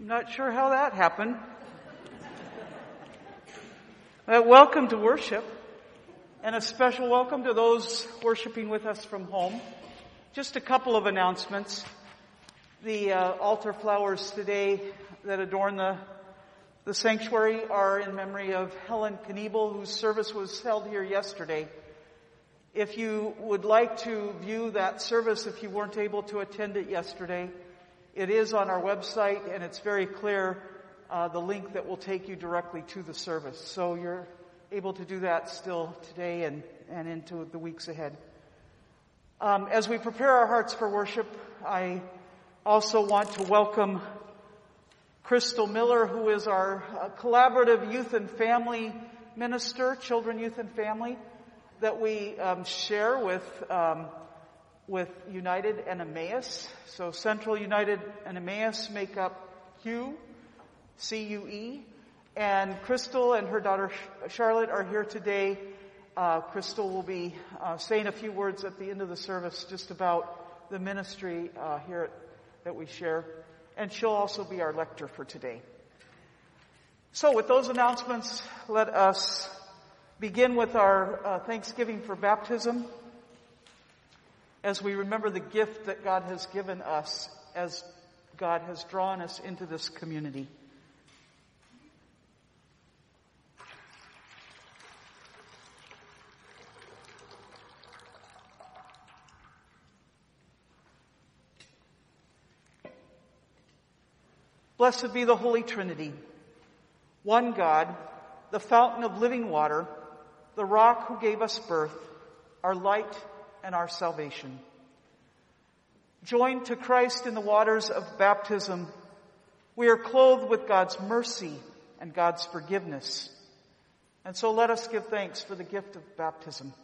Not sure how that happened. Welcome to worship, and a special welcome to those worshiping with us from home. Just a couple of announcements. The altar flowers today that adorn the sanctuary are in memory of Helen Kniebel, whose service was held here yesterday. If you would like to view that service, if you weren't able to attend it yesterday, it is on our website, and it's very clear the link that will take you directly to the service. So you're able to do that still today and into the weeks ahead. As we prepare our hearts for worship, I also want to welcome Crystal Miller, who is our collaborative youth and family minister, children, youth, and family, that we share with United and Emmaus. So Central United and Emmaus make up CUE, C-U-E. And Crystal and her daughter Charlotte are here today. Crystal will be saying a few words at the end of the service just about the ministry here that we share. And she'll also be our lector for today. So with those announcements, let us begin with our Thanksgiving for baptism, as we remember the gift that God has given us as God has drawn us into this community. Blessed be the Holy Trinity, one God, the fountain of living water, the rock who gave us birth, our light and our salvation. Joined to Christ in the waters of baptism, we are clothed with God's mercy and God's forgiveness. And so let us give thanks for the gift of baptism.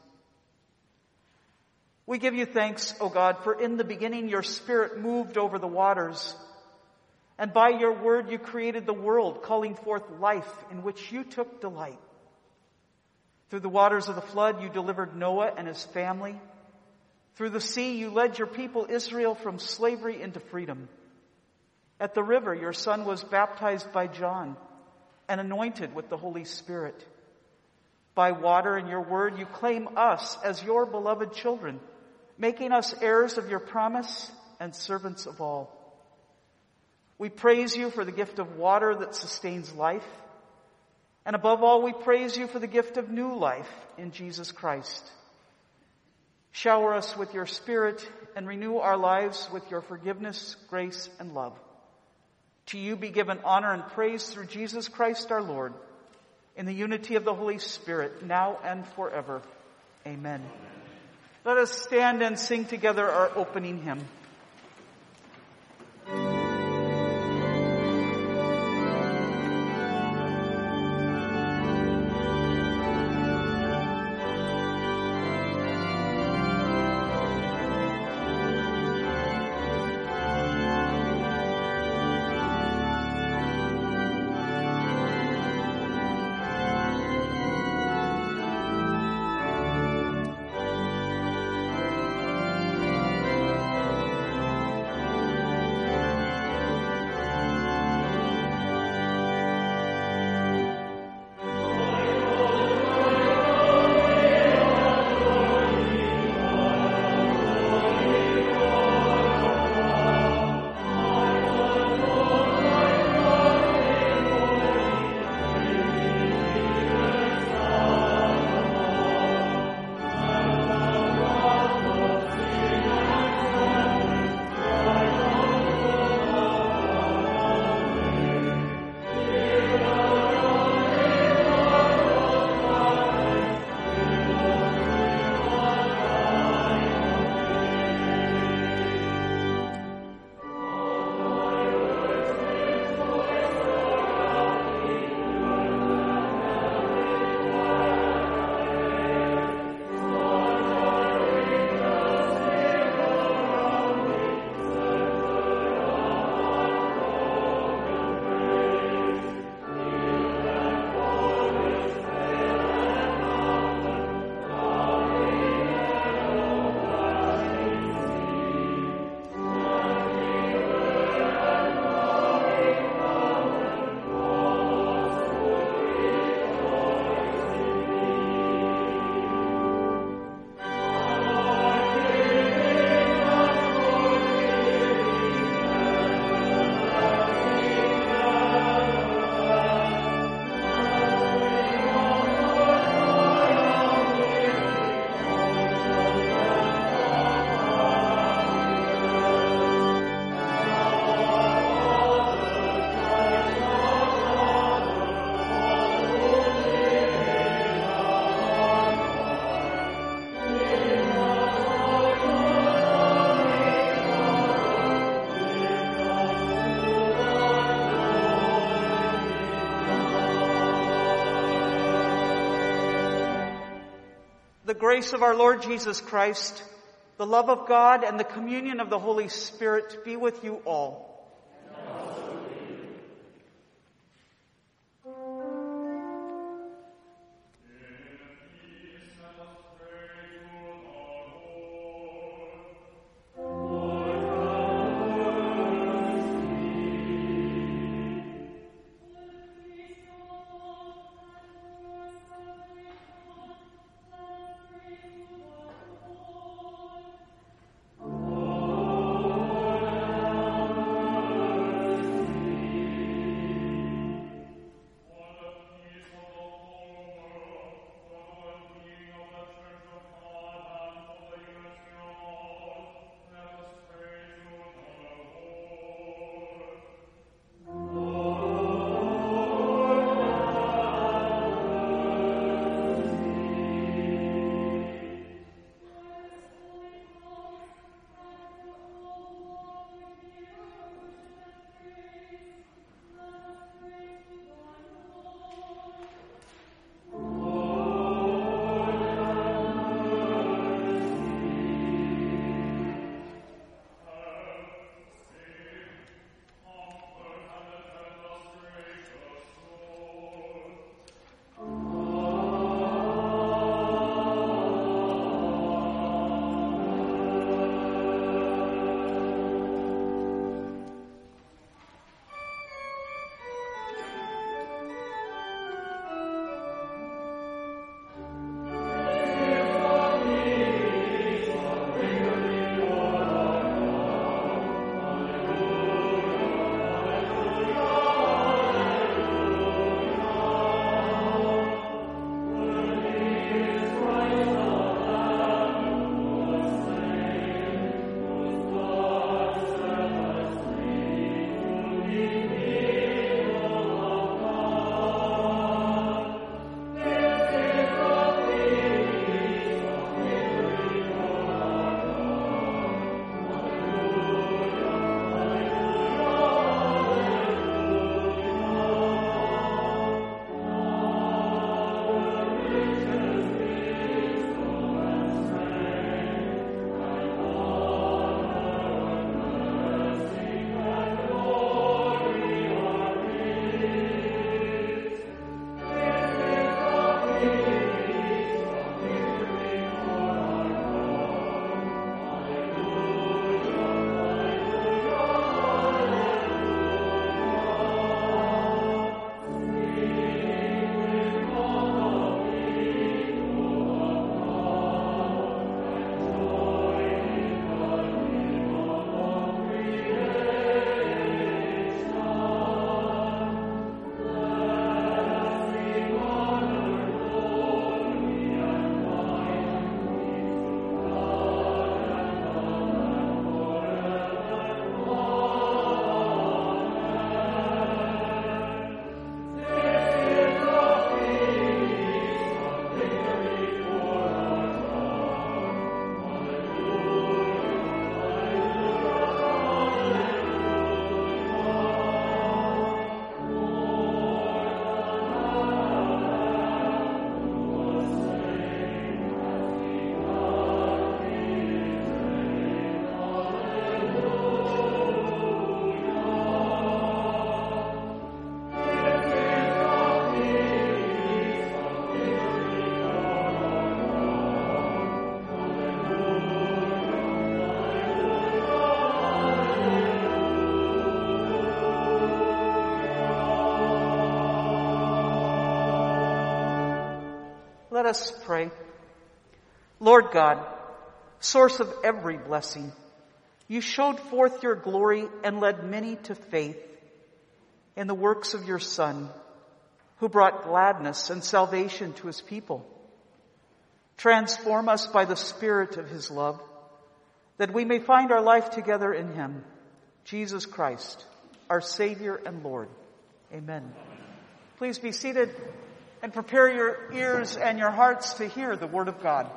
We give you thanks, O God, for in the beginning your Spirit moved over the waters, and by your word you created the world, calling forth life in which you took delight. Through the waters of the flood you delivered Noah and his family. Through the sea you led your people Israel from slavery into freedom. At the river your son was baptized by John and anointed with the Holy Spirit. By water and your word you claim us as your beloved children, making us heirs of your promise and servants of all. We praise you for the gift of water that sustains life. And above all, we praise you for the gift of new life in Jesus Christ. Shower us with your Spirit and renew our lives with your forgiveness, grace, and love. To you be given honor and praise through Jesus Christ our Lord, in the unity of the Holy Spirit, now and forever. Amen. Let us stand and sing together our opening hymn. the grace of our Lord Jesus Christ, the love of God, and the communion of the Holy Spirit be with you all. Let us pray. Lord God, source of every blessing, you showed forth your glory and led many to faith in the works of your Son, who brought gladness and salvation to his people. Transform us by the Spirit of his love, that we may find our life together in him, Jesus Christ, our Savior and Lord. Amen. Please be seated and prepare your ears and your hearts to hear the Word of God.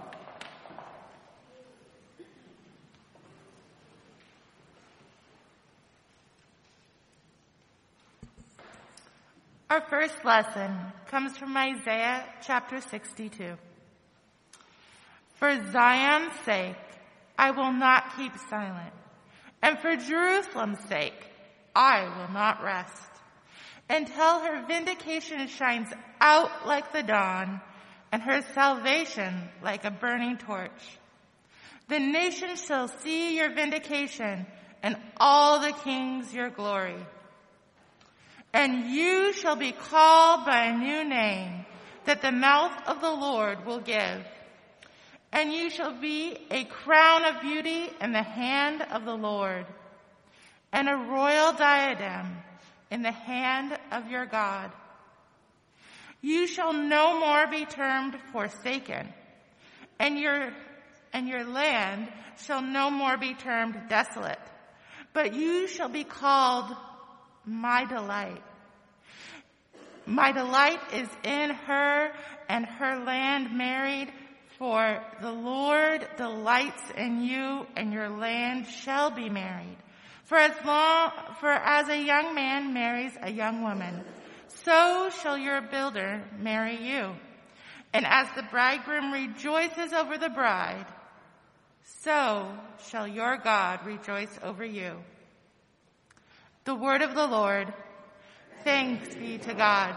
Our first lesson comes from Isaiah chapter 62. For Zion's sake, I will not keep silent, and for Jerusalem's sake, I will not rest, until her vindication shines out like the dawn, and her salvation like a burning torch. The nations shall see your vindication, and all the kings your glory. And you shall be called by a new name that the mouth of the Lord will give. And you shall be a crown of beauty in the hand of the Lord, and a royal diadem in the hand of your God. You shall no more be termed forsaken, and your land shall no more be termed desolate, but you shall be called my delight. My delight is in her, and her land married, for the Lord delights in you, and your land shall be married. For as a young man marries a young woman, so shall your builder marry you. And as the bridegroom rejoices over the bride, so shall your God rejoice over you. The word of the Lord. Thanks be to God.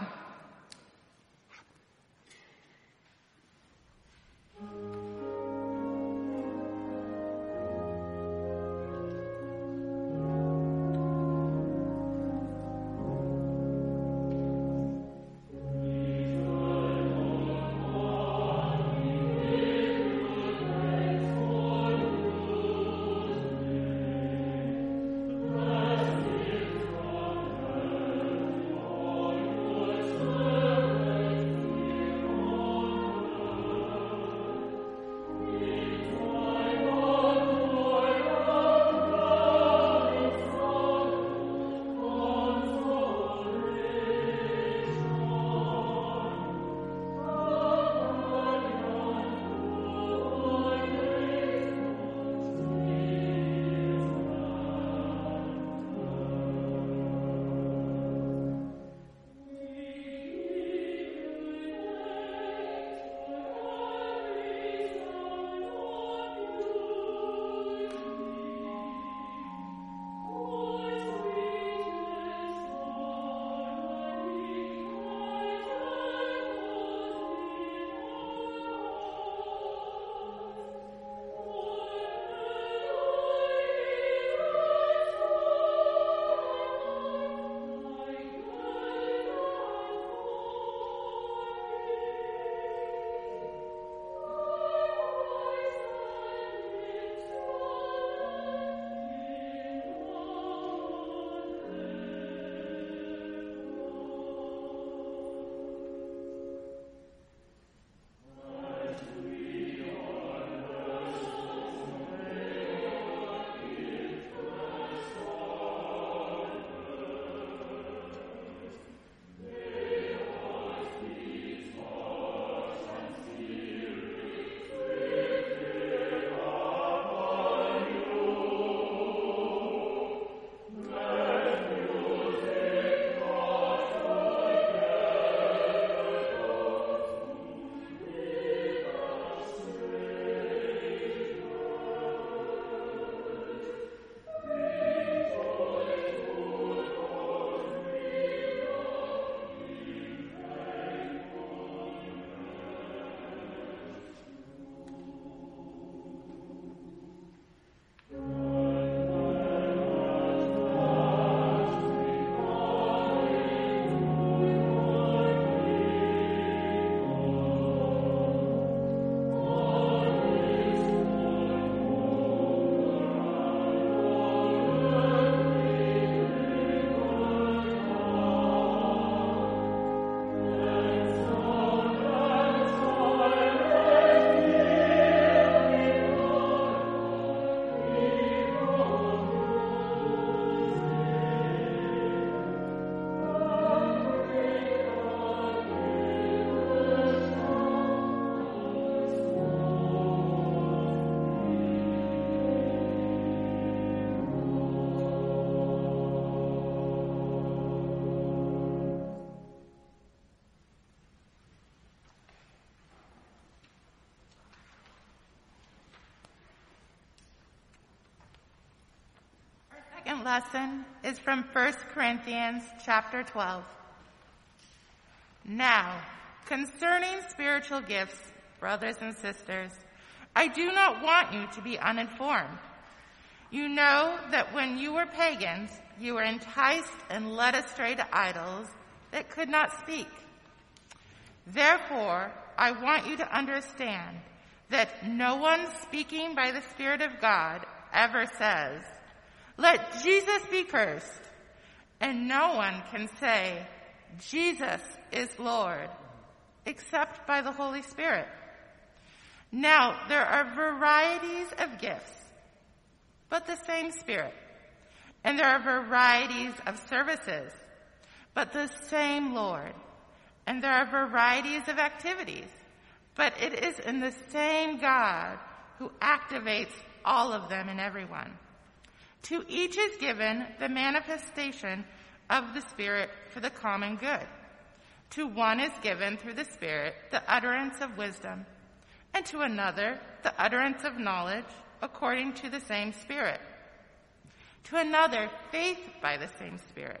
second lesson is from 1 Corinthians chapter 12. Now, concerning spiritual gifts, brothers and sisters, I do not want you to be uninformed. You know that when you were pagans, you were enticed and led astray to idols that could not speak. Therefore, I want you to understand that no one speaking by the Spirit of God ever says, "Let Jesus be cursed," and no one can say, "Jesus is Lord," except by the Holy Spirit. Now, there are varieties of gifts, but the same Spirit. And there are varieties of services, but the same Lord. And there are varieties of activities, but it is in the same God who activates all of them in everyone. To each is given the manifestation of the Spirit for the common good. To one is given through the Spirit the utterance of wisdom, and to another the utterance of knowledge according to the same Spirit. To another, faith by the same Spirit.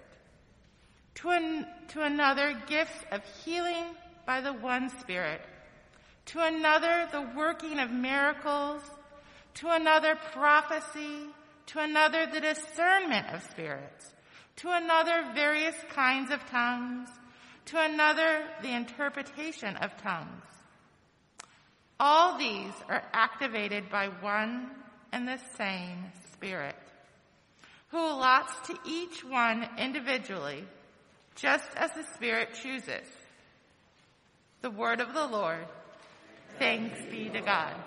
To another, gifts of healing by the one Spirit. To another, the working of miracles. To another, prophecy. To another, the discernment of spirits. To another, various kinds of tongues. To another, the interpretation of tongues. All these are activated by one and the same Spirit, who allots to each one individually, just as the Spirit chooses. The word of the Lord. Thanks be to God.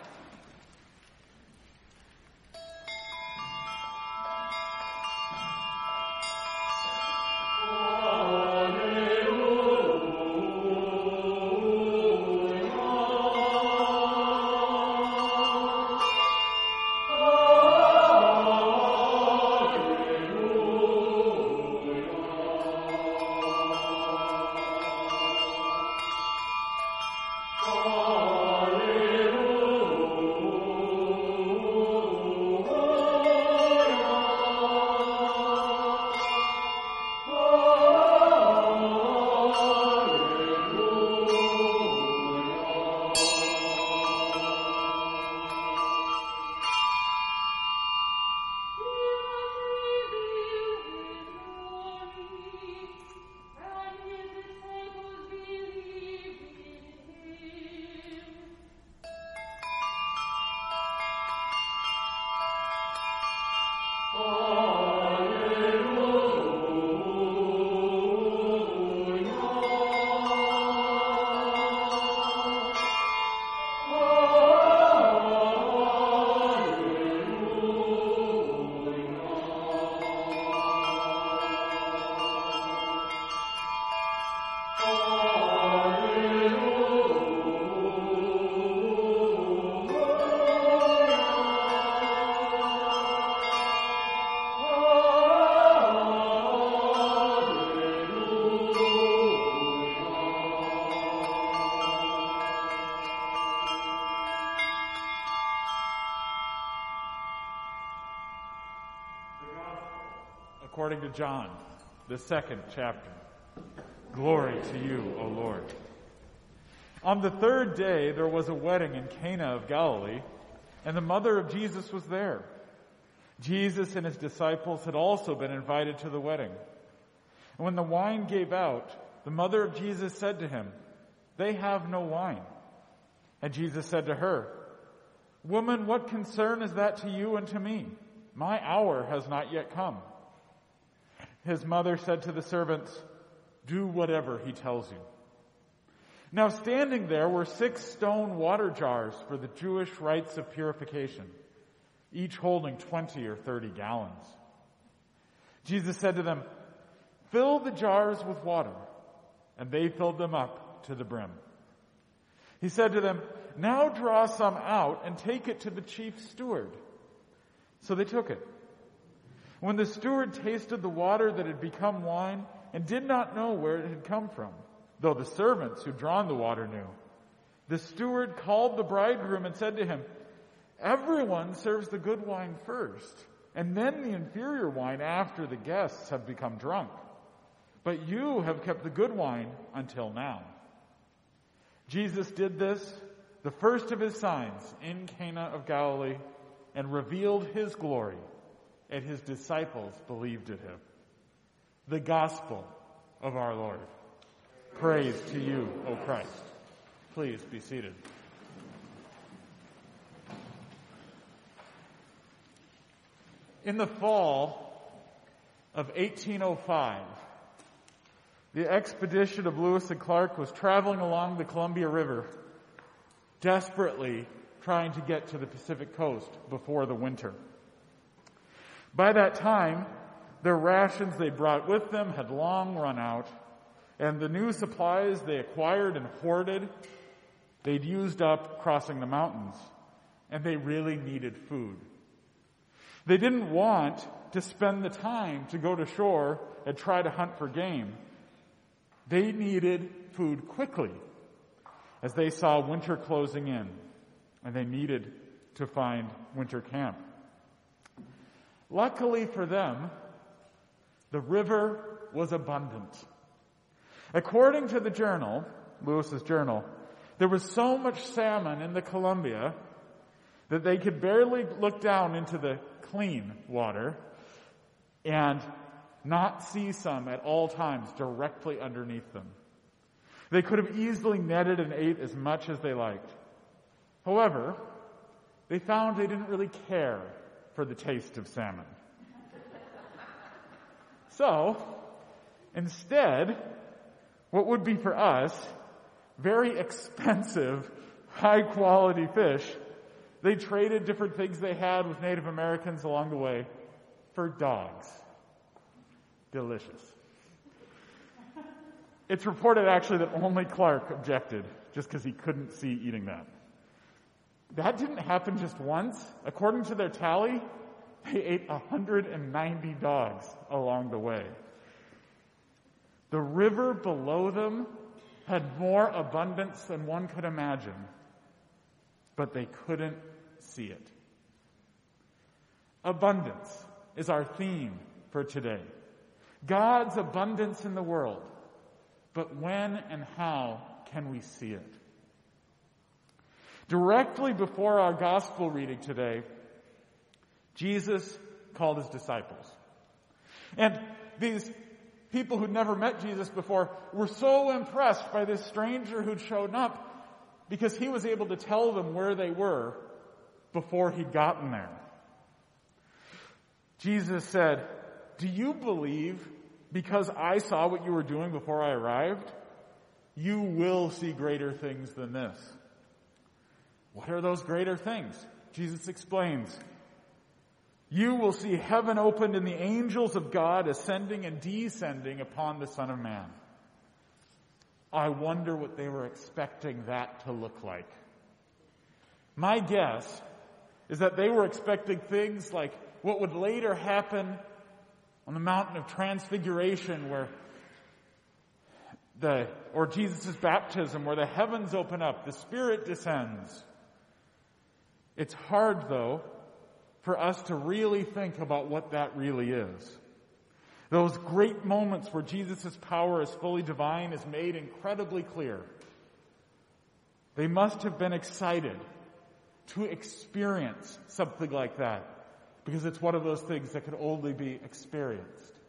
According to John, the 2nd chapter. Glory to you, O Lord. On the 3rd day, there was a wedding in Cana of Galilee, and the mother of Jesus was there. Jesus and his disciples had also been invited to the wedding. And when the wine gave out, the mother of Jesus said to him, "They have no wine." And Jesus said to her, "Woman, what concern is that to you and to me? My hour has not yet come." His mother said to the servants, "Do whatever he tells you." Now standing there were 6 stone water jars for the Jewish rites of purification, each holding 20 or 30 gallons. Jesus said to them, "Fill the jars with water," and they filled them up to the brim. He said to them, "Now draw some out and take it to the chief steward." So they took it. When the steward tasted the water that had become wine and did not know where it had come from, though the servants who'd drawn the water knew, the steward called the bridegroom and said to him, "Everyone serves the good wine first, and then the inferior wine after the guests have become drunk. But you have kept the good wine until now." Jesus did this, the first of his signs, in Cana of Galilee, and revealed his glory, and his disciples believed in him. The gospel of our Lord. Praise to you, O Christ. Please be seated. In the fall of 1805, the expedition of Lewis and Clark was traveling along the Columbia River, desperately trying to get to the Pacific coast before the winter. By that time, their rations they brought with them had long run out, and the new supplies they acquired and hoarded, they'd used up crossing the mountains, and they really needed food. They didn't want to spend the time to go to shore and try to hunt for game. They needed food quickly, as they saw winter closing in, and they needed to find winter camp. Luckily for them, the river was abundant. According to the journal, Lewis's journal, there was so much salmon in the Columbia that they could barely look down into the clean water and not see some at all times directly underneath them. They could have easily netted and ate as much as they liked. However, they found they didn't really care for the taste of salmon. So, instead, what would be for us very expensive, high-quality fish, they traded different things they had with Native Americans along the way for dogs. Delicious. It's reported actually that only Clark objected, just because he couldn't see eating that. That didn't happen just once. According to their tally, they ate 190 dogs along the way. The river below them had more abundance than one could imagine, but they couldn't see it. Abundance is our theme for today. God's abundance in the world. But when and how can we see it? Directly before our gospel reading today, Jesus called his disciples. And these people who'd never met Jesus before were so impressed by this stranger who'd shown up because he was able to tell them where they were before he'd gotten there. Jesus said, "Do you believe because I saw what you were doing before I arrived? You will see greater things than this." What are those greater things? Jesus explains. "You will see heaven opened and the angels of God ascending and descending upon the Son of Man." I wonder what they were expecting that to look like. My guess is that they were expecting things like what would later happen on the mountain of Transfiguration or Jesus' baptism, where the heavens open up, the Spirit descends. It's hard, though, for us to really think about what that really is. Those great moments where Jesus' power is fully divine is made incredibly clear. They must have been excited to experience something like that, because it's one of those things that can only be experienced.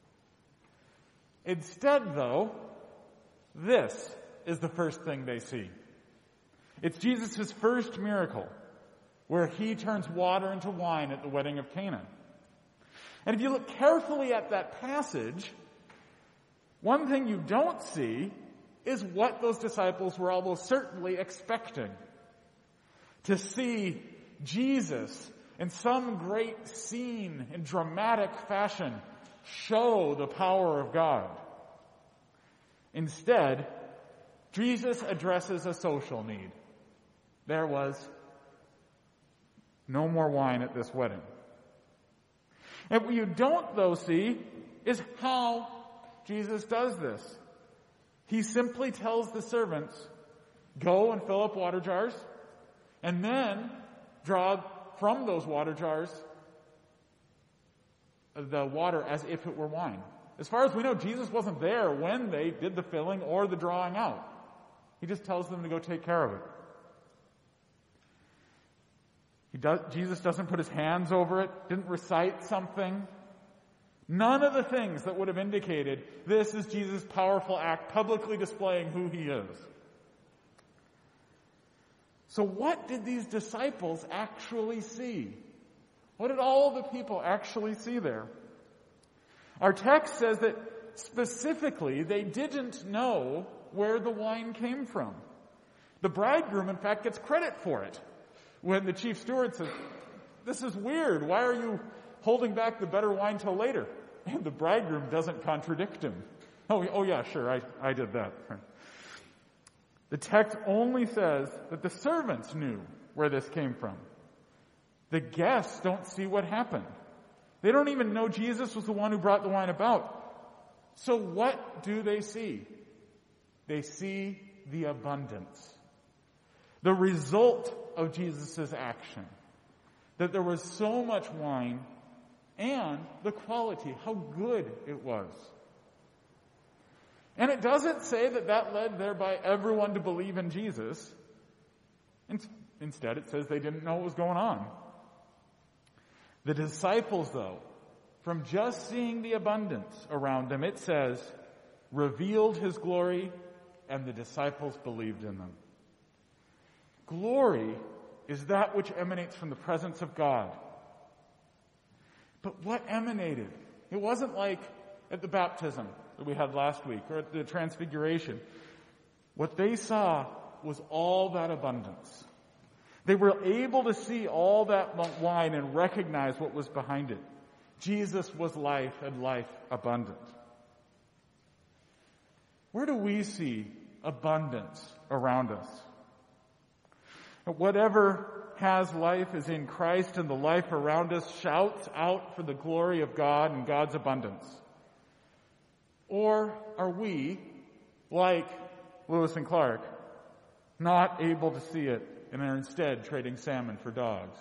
Instead, though, this is the first thing they see. It's Jesus' first miracle, where he turns water into wine at the wedding of Cana. And if you look carefully at that passage, one thing you don't see is what those disciples were almost certainly expecting. To see Jesus in some great scene in dramatic fashion show the power of God. Instead, Jesus addresses a social need. There was no more wine at this wedding. And what you don't, though, see is how Jesus does this. He simply tells the servants, "Go and fill up water jars, and then draw from those water jars the water as if it were wine. As far as we know, Jesus wasn't there when they did the filling or the drawing out. He just tells them to go take care of it. Jesus doesn't put his hands over it, didn't recite something. None of the things that would have indicated this is Jesus' powerful act publicly displaying who he is. So what did these disciples actually see? What did all the people actually see there? Our text says that specifically they didn't know where the wine came from. The bridegroom, in fact, gets credit for it. When the chief steward says, "This is weird. Why are you holding back the better wine till later?" And the bridegroom doesn't contradict him. Oh yeah, sure, I did that. The text only says that the servants knew where this came from. The guests don't see what happened. They don't even know Jesus was the one who brought the wine about. So what do they see? They see the abundance. The result of Jesus' action. That there was so much wine and the quality, how good it was. And it doesn't say that led thereby everyone to believe in Jesus. Instead, it says they didn't know what was going on. The disciples, though, from just seeing the abundance around them, it says, revealed his glory, and the disciples believed in them. Glory is that which emanates from the presence of God. But what emanated? It wasn't like at the baptism that we had last week or at the transfiguration. What they saw was all that abundance. They were able to see all that wine and recognize what was behind it. Jesus was life and life abundant. Where do we see abundance around us? Whatever has life is in Christ, and the life around us shouts out for the glory of God and God's abundance. Or are we, like Lewis and Clark, not able to see it and are instead trading salmon for dogs?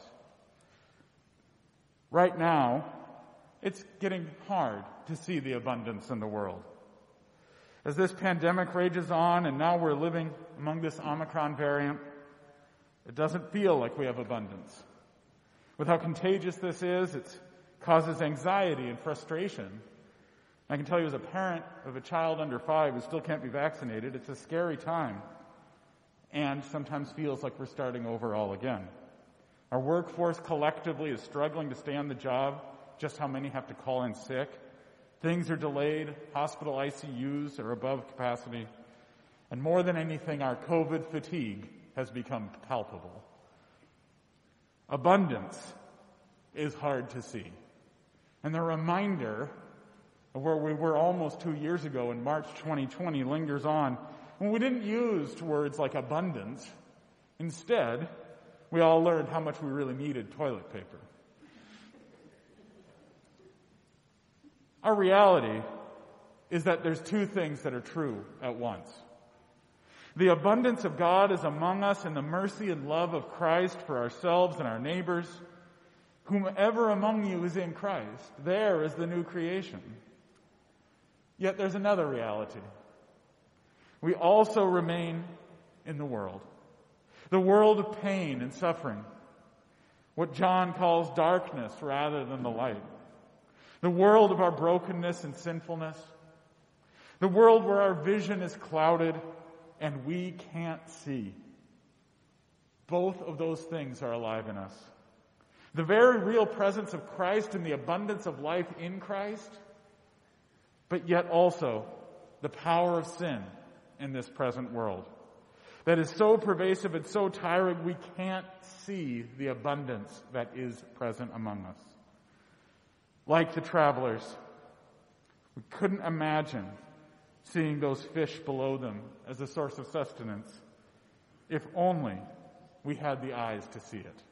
Right now, it's getting hard to see the abundance in the world. As this pandemic rages on, and now we're living among this Omicron variant, it doesn't feel like we have abundance. With how contagious this is, it causes anxiety and frustration. I can tell you as a parent of a child under 5 who still can't be vaccinated, it's a scary time. And sometimes feels like we're starting over all again. Our workforce collectively is struggling to stay on the job. Just how many have to call in sick? Things are delayed. Hospital ICUs are above capacity. And more than anything, our COVID fatigue has become palpable. Abundance is hard to see. And the reminder of where we were almost 2 years ago in March 2020 lingers on, when we didn't use words like abundance. Instead, we all learned how much we really needed toilet paper. Our reality is that there's two things that are true at once. The abundance of God is among us in the mercy and love of Christ for ourselves and our neighbors. Whomever among you is in Christ, there is the new creation. Yet there's another reality. We also remain in the world of pain and suffering, what John calls darkness rather than the light, the world of our brokenness and sinfulness, the world where our vision is clouded and we can't see. Both of those things are alive in us. The very real presence of Christ and the abundance of life in Christ, but yet also the power of sin in this present world that is so pervasive and so tiring we can't see the abundance that is present among us. Like the travelers, we couldn't imagine seeing those fish below them as a source of sustenance, if only we had the eyes to see it.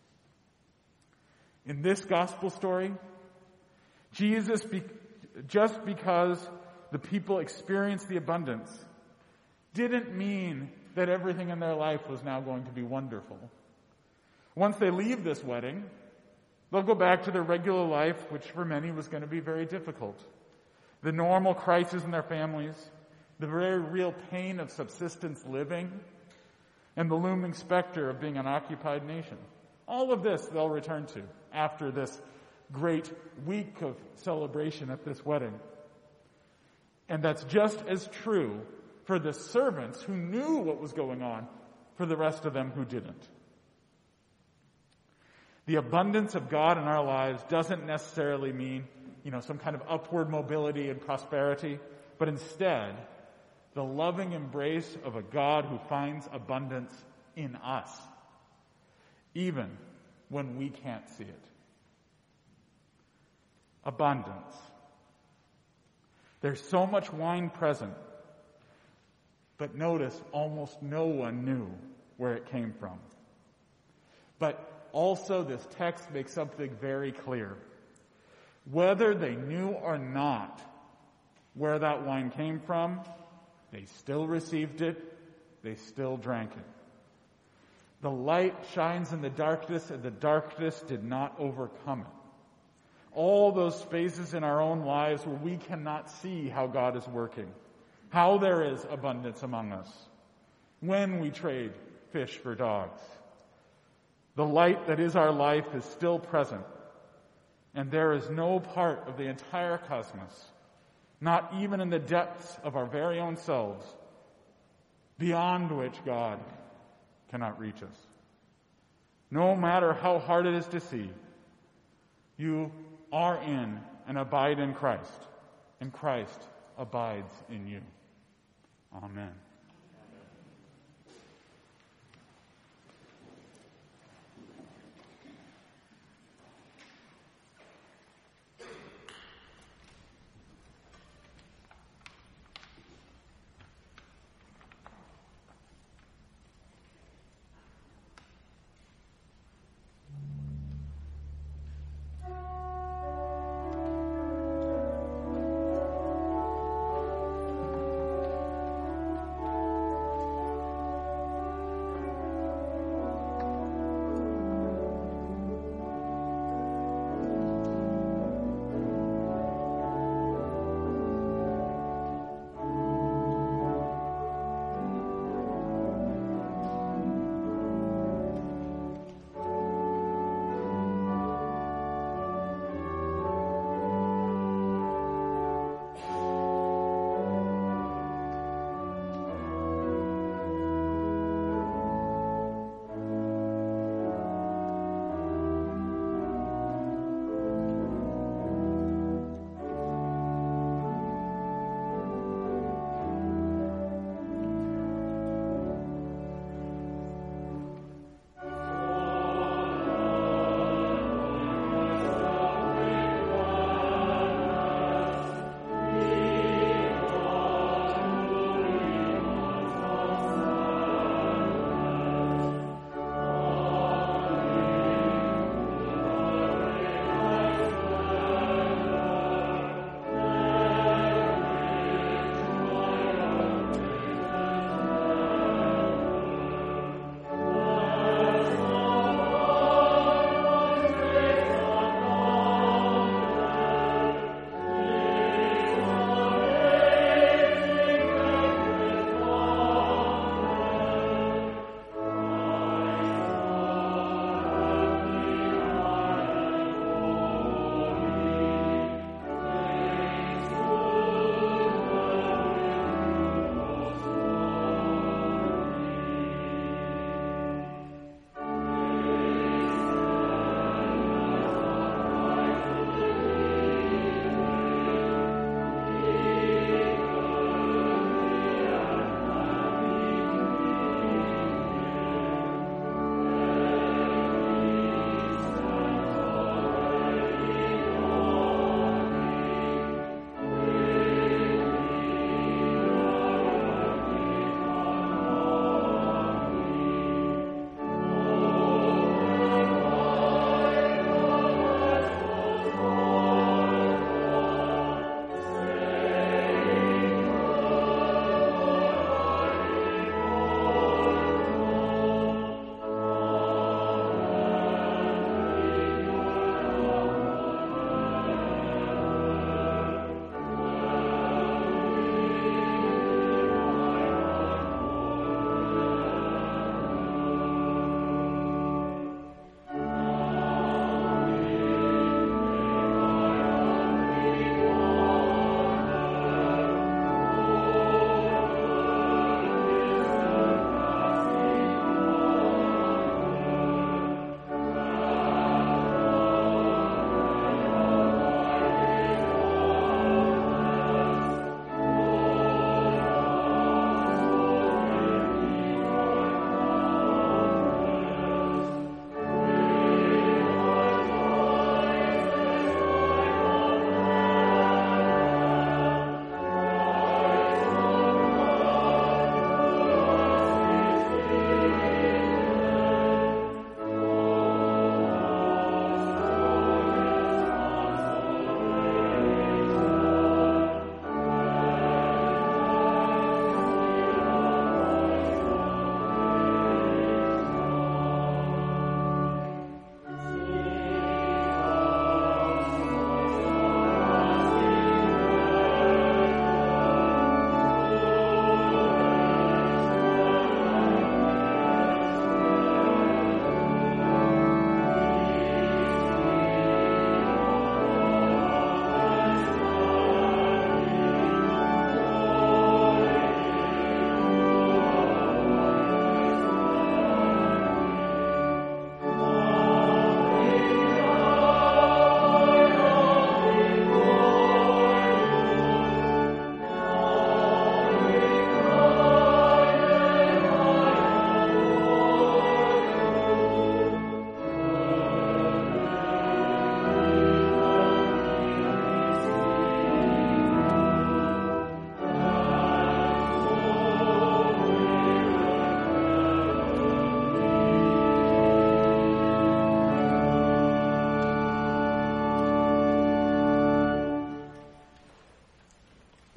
In this gospel story, Jesus, just because the people experienced the abundance, didn't mean that everything in their life was now going to be wonderful. Once they leave this wedding, They'll go back to their regular life, which for many was going to be very difficult. The normal crises in their families, the very real pain of subsistence living, and the looming specter of being an occupied nation. All of this they'll return to after this great week of celebration at this wedding. And that's just as true for the servants who knew what was going on, for the rest of them who didn't. The abundance of God in our lives doesn't necessarily mean, some kind of upward mobility and prosperity, but instead, the loving embrace of a God who finds abundance in us, even when we can't see it. Abundance. There's so much wine present, but notice almost no one knew where it came from. But also this text makes something very clear. Whether they knew or not where that wine came from, they still received it, they still drank it. The light shines in the darkness, and the darkness did not overcome it. All those spaces in our own lives where we cannot see how God is working, how there is abundance among us, when we trade fish for dogs. The light that is our life is still present, and there is no part of the entire cosmos, not even in the depths of our very own selves, beyond which God cannot reach us. No matter how hard it is to see, you are in and abide in Christ, and Christ abides in you. Amen.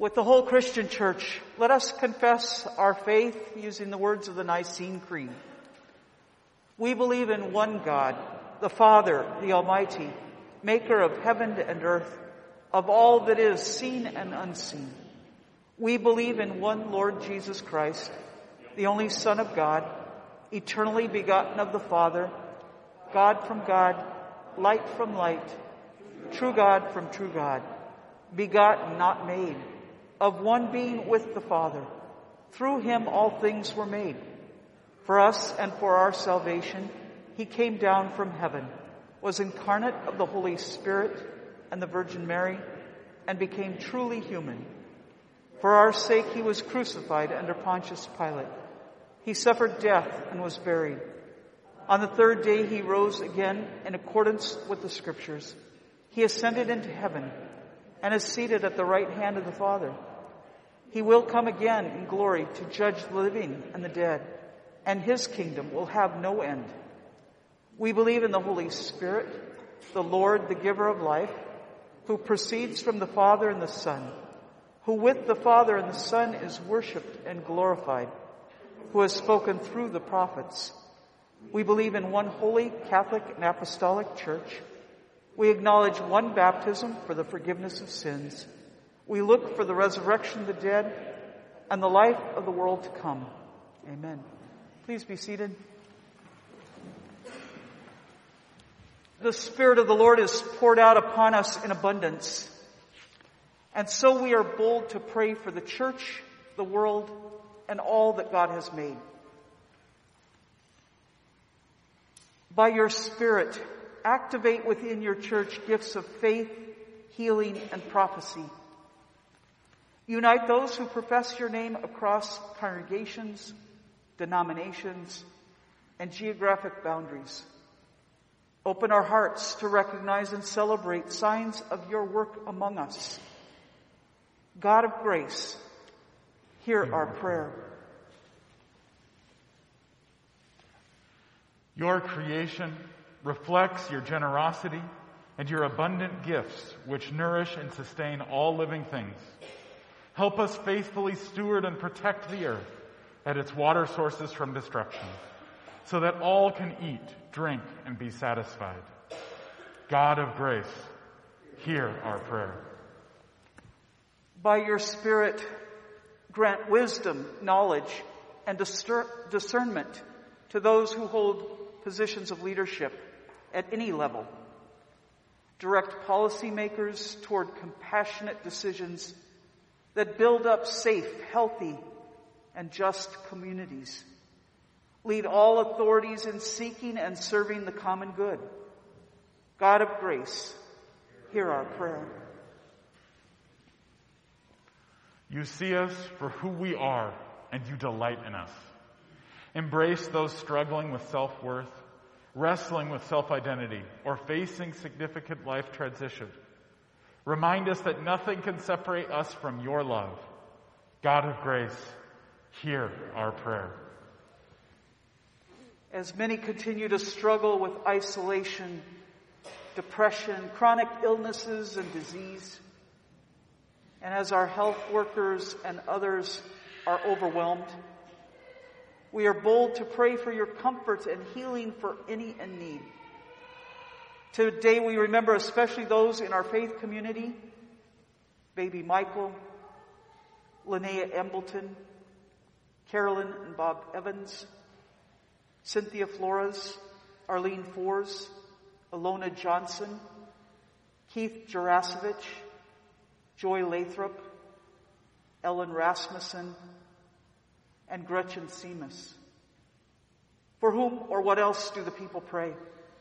With the whole Christian church, let us confess our faith using the words of the Nicene Creed. We believe in one God, the Father, the Almighty, maker of heaven and earth, of all that is seen and unseen. We believe in one Lord Jesus Christ, the only Son of God, eternally begotten of the Father, God from God, light from light, true God from true God, begotten, not made, of one being with the Father. Through him all things were made. For us and for our salvation, he came down from heaven, was incarnate of the Holy Spirit and the Virgin Mary, and became truly human. For our sake he was crucified under Pontius Pilate. He suffered death and was buried. On the third day he rose again in accordance with the Scriptures. He ascended into heaven and is seated at the right hand of the Father. He will come again in glory to judge the living and the dead, and his kingdom will have no end. We believe in the Holy Spirit, the Lord, the giver of life, who proceeds from the Father and the Son, who with the Father and the Son is worshipped and glorified, who has spoken through the prophets. We believe in one holy, Catholic, and Apostolic Church. We acknowledge one baptism for the forgiveness of sins. We look for the resurrection of the dead and the life of the world to come. Amen. Please be seated. The Spirit of the Lord is poured out upon us in abundance. And so we are bold to pray for the church, the world, and all that God has made. By your Spirit, activate within your church gifts of faith, healing, and prophecy. Unite those who profess your name across congregations, denominations, and geographic boundaries. Open our hearts to recognize and celebrate signs of your work among us. God of grace, hear our prayer. Your creation reflects your generosity and your abundant gifts, which nourish and sustain all living things. Help us faithfully steward and protect the earth and its water sources from destruction, so that all can eat, drink, and be satisfied. God of grace, hear our prayer. By your Spirit, grant wisdom, knowledge, and discernment to those who hold positions of leadership at any level. Direct policymakers toward compassionate decisions that build up safe, healthy, and just communities. Lead all authorities in seeking and serving the common good. God of grace, hear our prayer. You see us for who we are, and you delight in us. Embrace those struggling with self-worth, wrestling with self-identity, or facing significant life transition. Remind us that nothing can separate us from your love. God of grace, hear our prayer. As many continue to struggle with isolation, depression, chronic illnesses, and disease, and as our health workers and others are overwhelmed, we are bold to pray for your comfort and healing for any in need. Today we remember especially those in our faith community, baby Michael, Linnea Embleton, Carolyn and Bob Evans, Cynthia Flores, Arlene Fors, Alona Johnson, Keith Jarasevich, Joy Lathrop, Ellen Rasmussen, and Gretchen Seamus. For whom or what else do the people pray?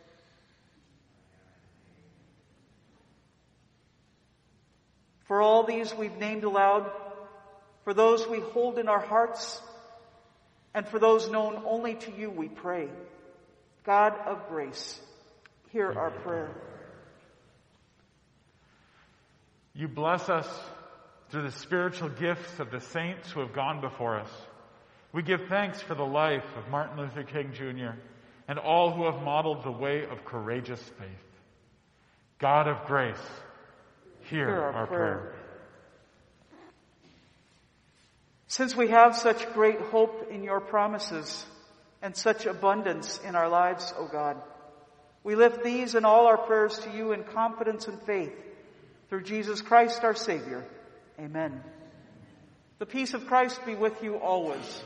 For all these we've named aloud, for those we hold in our hearts, and for those known only to you, we pray. God of grace, hear our prayer. You bless us through the spiritual gifts of the saints who have gone before us. We give thanks for the life of Martin Luther King Jr. and all who have modeled the way of courageous faith. God of grace, hear our prayer. Since we have such great hope in your promises and such abundance in our lives, O God, we lift these and all our prayers to you in confidence and faith through Jesus Christ our Savior. Amen. The peace of Christ be with you always.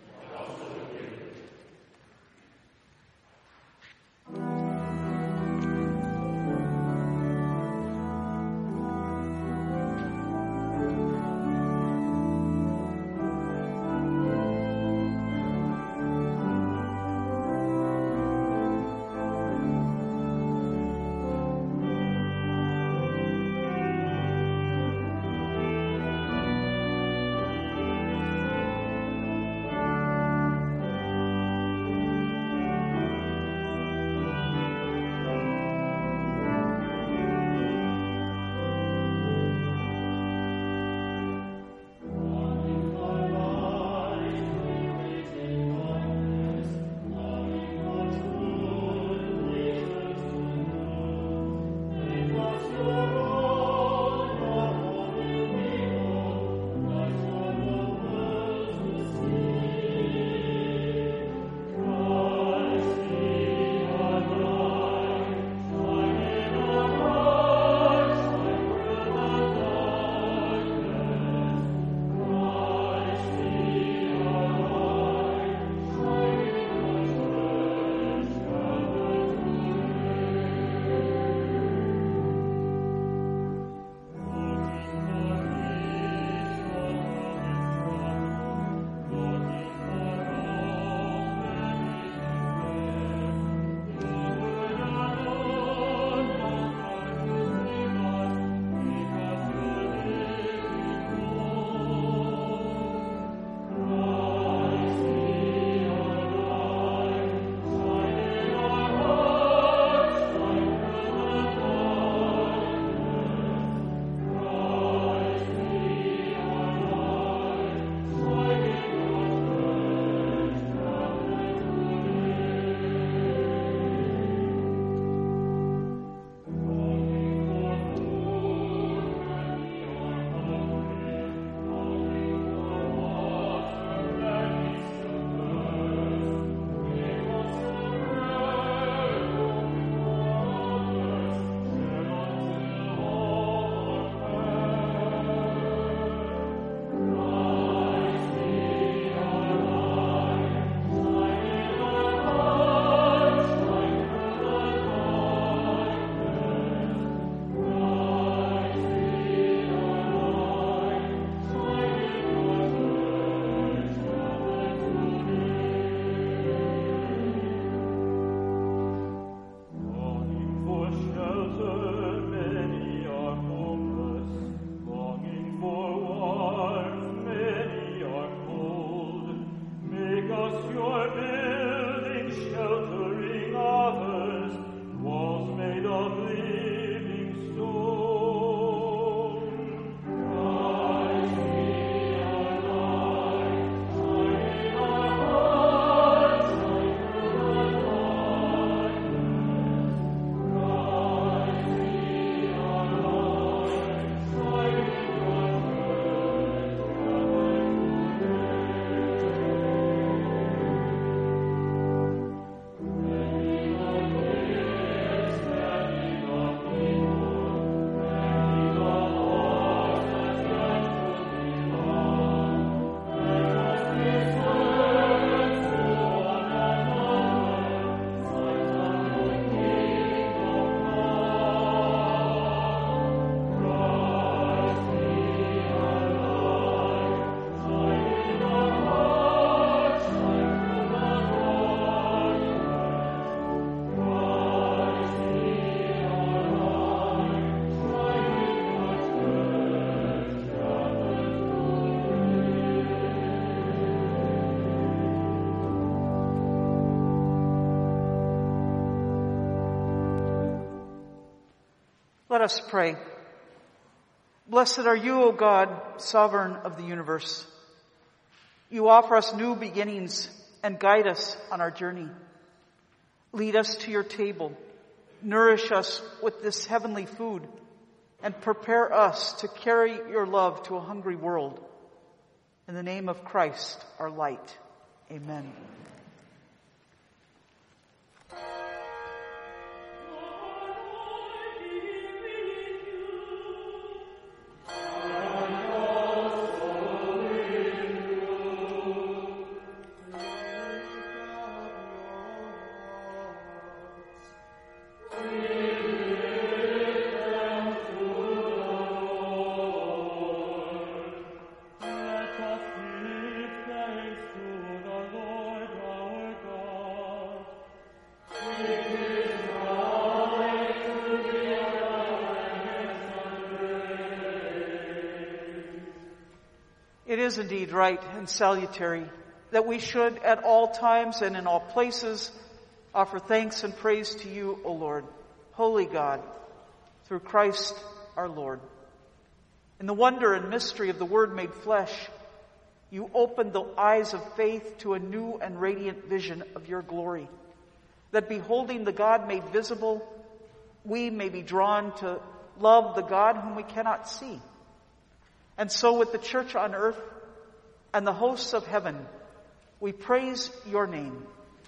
Let us pray. Blessed are you, O God, sovereign of the universe. You offer us new beginnings and guide us on our journey. Lead us to your table, nourish us with this heavenly food, and prepare us to carry your love to a hungry world. In the name of Christ, our light. Amen. It is indeed right and salutary that we should at all times and in all places offer thanks and praise to you, O Lord, holy God, through Christ our Lord. In the wonder and mystery of the Word made flesh, you opened the eyes of faith to a new and radiant vision of your glory, that beholding the God made visible, we may be drawn to love the God whom we cannot see. And so with the church on earth and the hosts of heaven, we praise your name.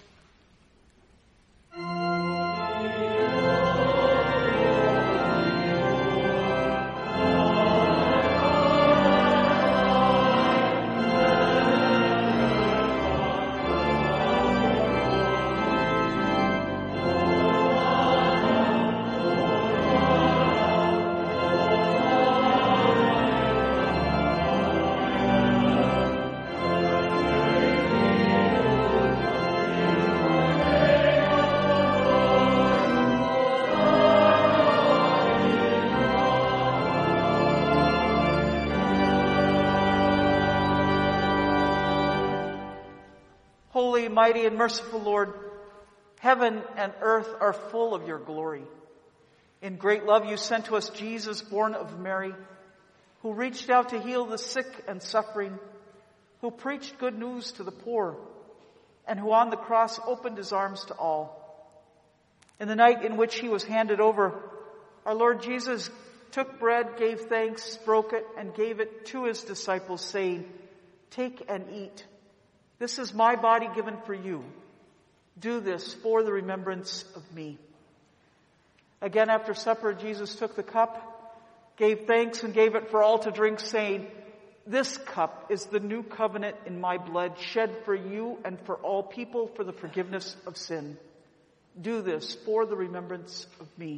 Holy, mighty, and merciful Lord, heaven and earth are full of your glory. In great love you sent to us Jesus, born of Mary, who reached out to heal the sick and suffering, who preached good news to the poor, and who on the cross opened his arms to all. In the night in which he was handed over, our Lord Jesus took bread, gave thanks, broke it, and gave it to his disciples, saying, "Take and eat. This is my body given for you. Do this for the remembrance of me." Again, after supper, Jesus took the cup, gave thanks, and gave it for all to drink, saying, "This cup is the new covenant in my blood, shed for you and for all people for the forgiveness of sin. Do this for the remembrance of me."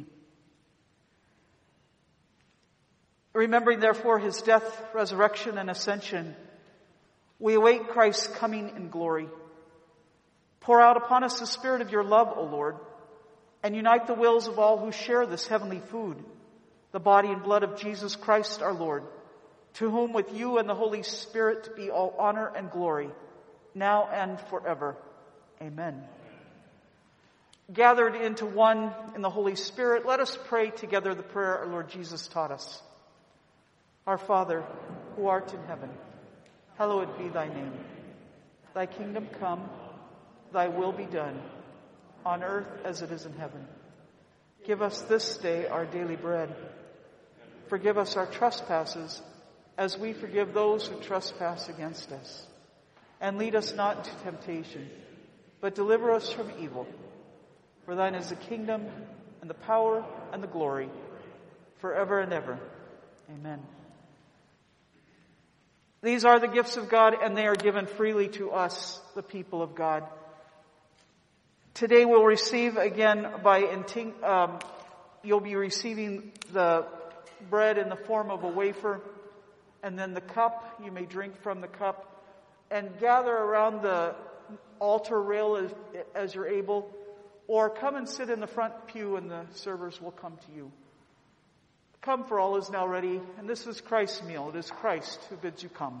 Remembering, therefore, his death, resurrection, and ascension, we await Christ's coming in glory. Pour out upon us the spirit of your love, O Lord, and unite the wills of all who share this heavenly food, the body and blood of Jesus Christ our Lord, to whom with you and the Holy Spirit be all honor and glory, now and forever. Amen. Gathered into one in the Holy Spirit, let us pray together the prayer our Lord Jesus taught us. Our Father, who art in heaven, hallowed be thy name. Thy kingdom come, thy will be done, on earth as it is in heaven. Give us this day our daily bread. Forgive us our trespasses, as we forgive those who trespass against us. And lead us not into temptation, but deliver us from evil. For thine is the kingdom, and the power, and the glory, forever and ever. Amen. These are the gifts of God, and they are given freely to us, the people of God. Today we'll receive again you'll be receiving the bread in the form of a wafer, and then the cup. You may drink from the cup, and gather around the altar rail as you're able, or come and sit in the front pew, and the servers will come to you. Come, for all is now ready, and this is Christ's meal. It is Christ who bids you come.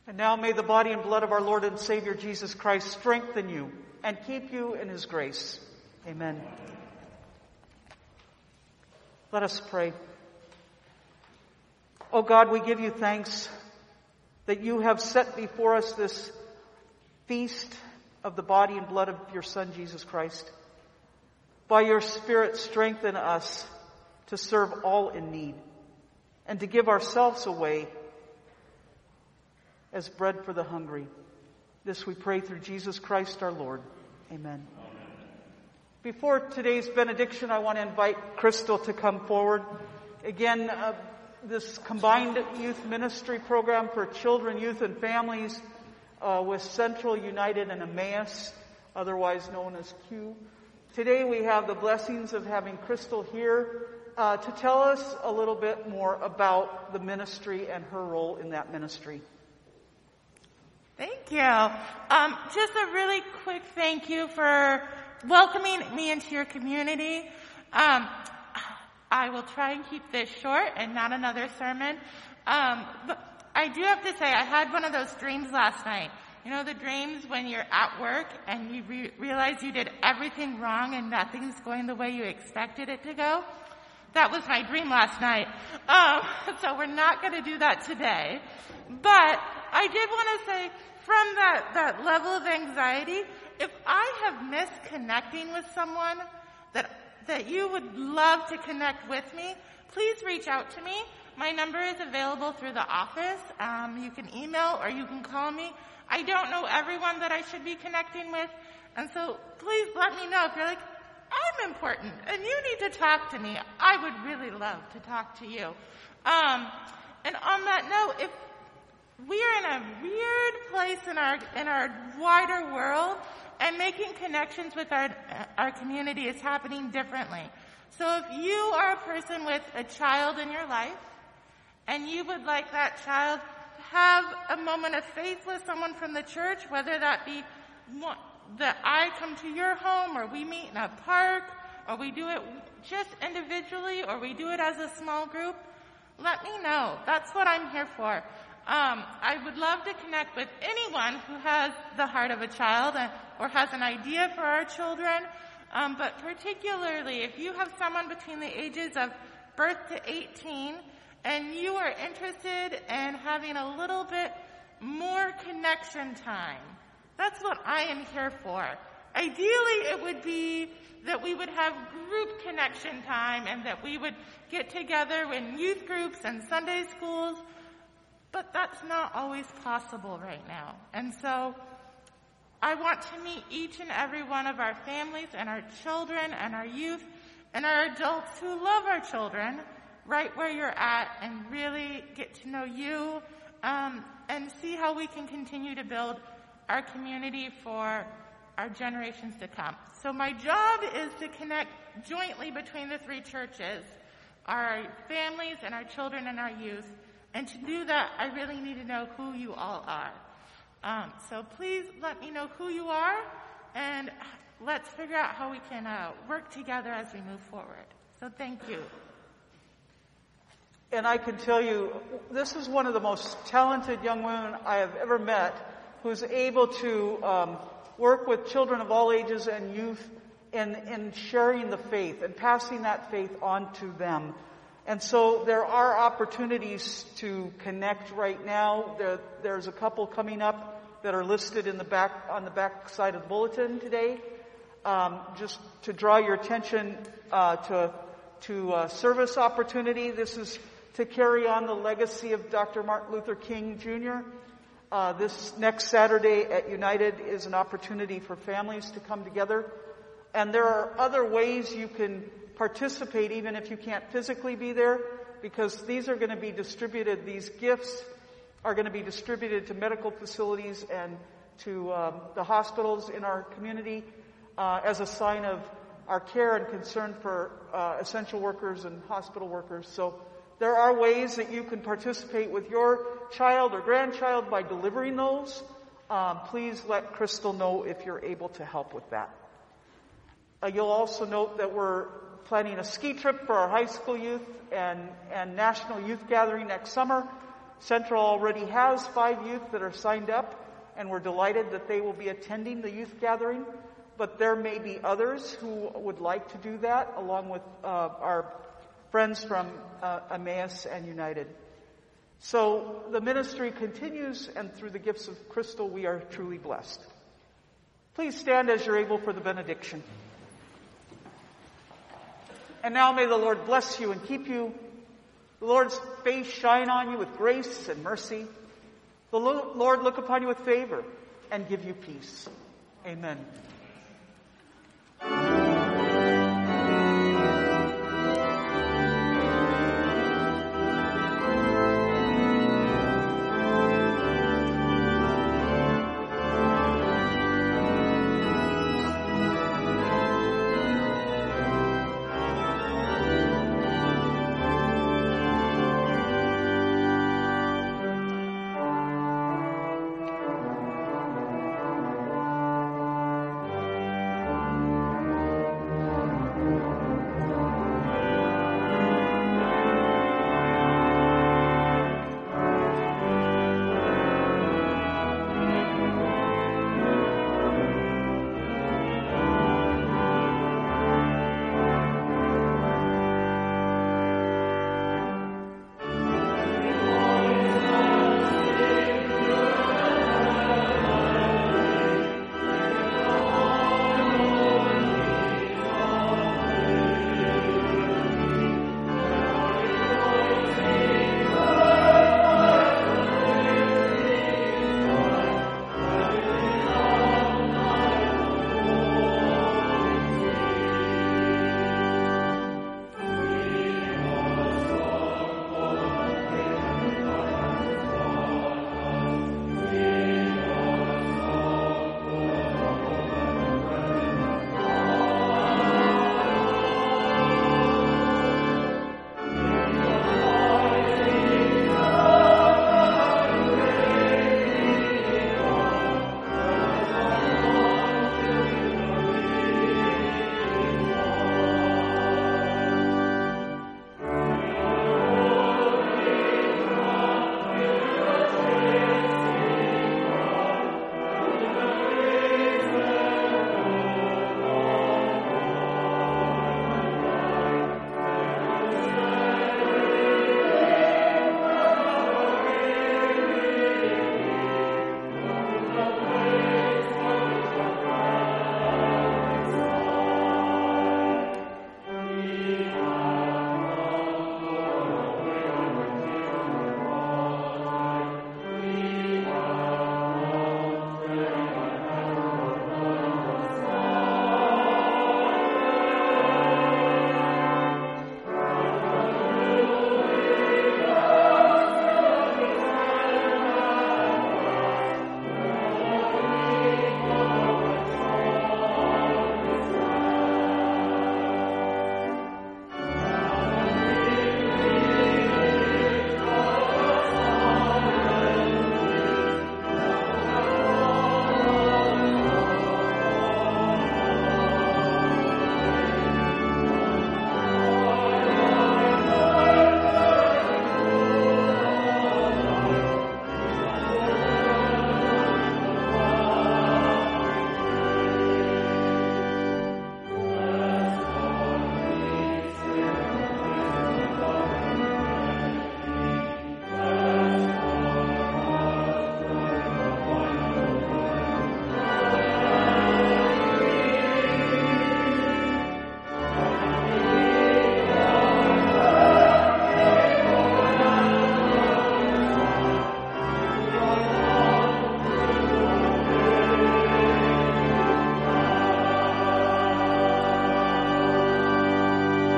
And now may the body and blood of our Lord and Savior Jesus Christ strengthen you and keep you in his grace. Amen. Let us pray. Oh God, we give you thanks that you have set before us this feast of the body and blood of your Son, Jesus Christ. By your Spirit, strengthen us to serve all in need and to give ourselves away as bread for the hungry. This we pray through Jesus Christ our Lord. Amen. Before today's benediction, I want to invite Crystal to come forward. Again, this combined youth ministry program for children, youth, and families with Central United and Emmaus, otherwise known as Q. Today we have the blessings of having Crystal here to tell us a little bit more about the ministry and her role in that ministry. Thank you. Just a really quick thank you for welcoming me into your community. I will try and keep this short and not another sermon. But I do have to say, I had one of those dreams last night. You know, the dreams when you're at work and you realize you did everything wrong and nothing's going the way you expected it to go? That was my dream last night. So we're not going to do that today. But I did want to say, from that level of anxiety, if I have missed connecting with someone that you would love to connect with me, please reach out to me. My number is available through the office. You can email or you can call me. I don't know everyone that I should be connecting with, and so please let me know if you're like, I'm important and you need to talk to me. I would really love to talk to you. And on that note, if we're in a weird place in our wider world, and making connections with our community is happening differently. So if you are a person with a child in your life, and you would like that child to have a moment of faith with someone from the church, whether that be that I come to your home, or we meet in a park, or we do it just individually, or we do it as a small group, let me know. That's what I'm here for. I would love to connect with anyone who has the heart of a child or has an idea for our children, but particularly if you have someone between the ages of birth to 18 and you are interested in having a little bit more connection time. That's what I am here for. Ideally, it would be that we would have group connection time and that we would get together in youth groups and Sunday schools, but that's not always possible right now. And so I want to meet each and every one of our families and our children and our youth and our adults who love our children right where you're at and really get to know you and see how we can continue to build our community for our generations to come. So my job is to connect jointly between the three churches, our families and our children and our youth. And to do that, I really need to know who you all are. So please let me know who you are, and let's figure out how we can work together as we move forward. So thank you. And I can tell you, this is one of the most talented young women I have ever met, who's able to work with children of all ages and youth in sharing the faith and passing that faith on to them. And so there are opportunities to connect right now. There's a couple coming up that are listed in the back on the back side of the bulletin today. Just to draw your attention to service opportunity. This is to carry on the legacy of Dr. Martin Luther King Jr. This next Saturday at United is an opportunity for families to come together. And there are other ways you can participate even if you can't physically be there, because these are going to be distributed, these gifts are going to be distributed to medical facilities and to the hospitals in our community as a sign of our care and concern for essential workers and hospital workers. So there are ways that you can participate with your child or grandchild by delivering those. Please let Crystal know if you're able to help with that. You'll also note that we're planning a ski trip for our high school youth and national youth gathering next summer. Central already has 5 youth that are signed up, and we're delighted that they will be attending the youth gathering. But there may be others who would like to do that, along with our friends from Emmaus and United. So the ministry continues, and through the gifts of Crystal, we are truly blessed. Please stand as you're able for the benediction. And now may the Lord bless you and keep you. The Lord's face shine on you with grace and mercy. The Lord look upon you with favor and give you peace. Amen.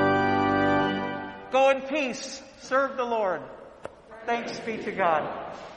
Go in peace. Serve the Lord. Thanks be to God.